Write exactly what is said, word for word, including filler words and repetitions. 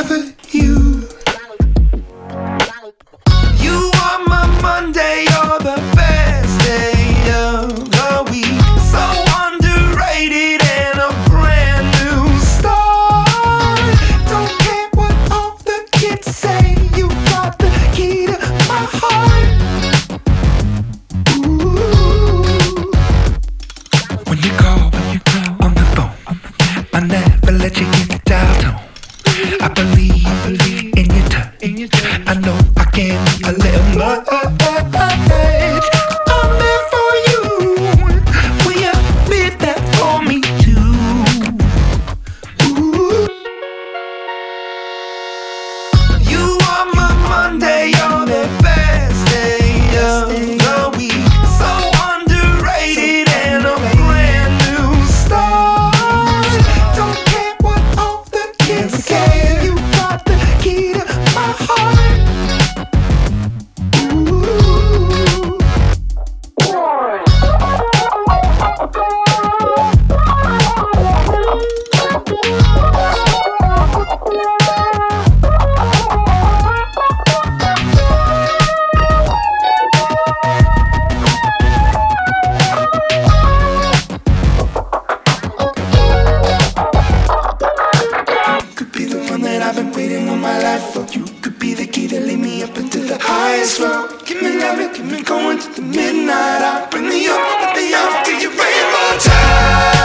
discover you. You are my Monday, you're the best day of the week. So underrated and a brand new start. Don't care what all the kids say, you got the key to my heart. Ooh. When you call, when you call on the phone, I never let you get the dial tone. I believe, I believe in your touch. In your touch. I know I can be a little much. I'm there for you. Will you be there for me too? Ooh. You are my Monday, you're the best day of the week. So underrated and a brand new start. Don't care what all the kids say, you got the key to my heart. Could be the one that I've been waiting all my life for. You could be the key to lead me up into the highest road. Give me loving, keep me going to the midnight hour. Bring me up, let me up to your rainbow time.